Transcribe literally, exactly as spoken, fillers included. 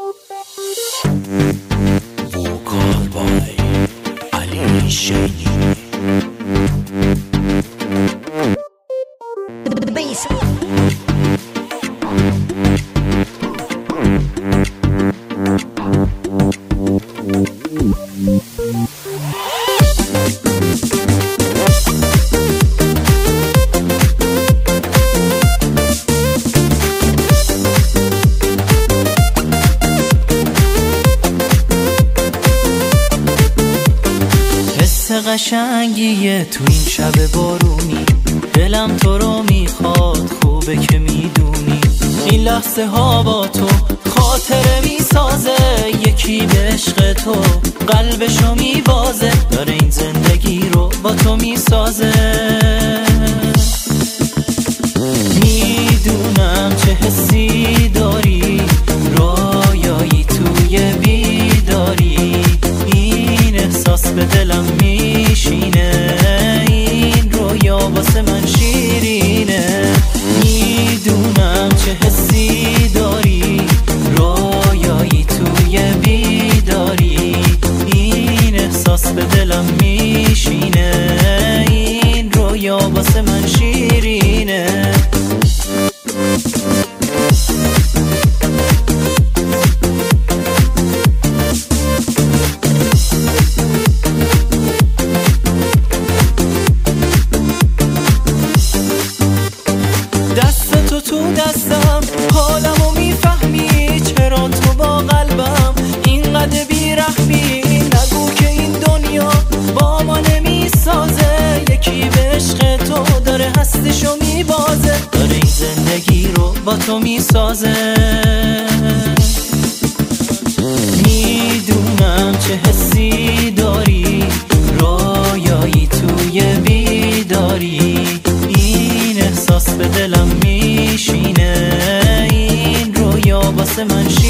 Vocal by Ali Shady. The bass. قشنگیه تو این شب بارونی، دلم تو رو میخواد، خوبه که میدونی این لحظه ها با تو خاطره میسازه. یکی به عشق تو قلبشو میبازه، داره این زندگی رو با تو میسازه. میدونم چه حسی داری، رویایی توی بیداری، این احساس به دلم میشینه، این رویا واسه من شیرینه. میدونم چه حسی داری، رویایی توی بیداری، این احساس به دلم میشینه، این رویا واسه من شیرینه. تو دستم حالمو میفهمی، چرا تو با قلبم اینقدر بیرحمی. نگو که این دنیا با ما نمیسازه، یکی به عشق تو داره هستشو میبازه، داره این زندگی رو با تو میسازه. میدونم چه حسی داری، رویایی توی بیداری، این احساس به دلم میشینه، این رویا واسه من شیرینه.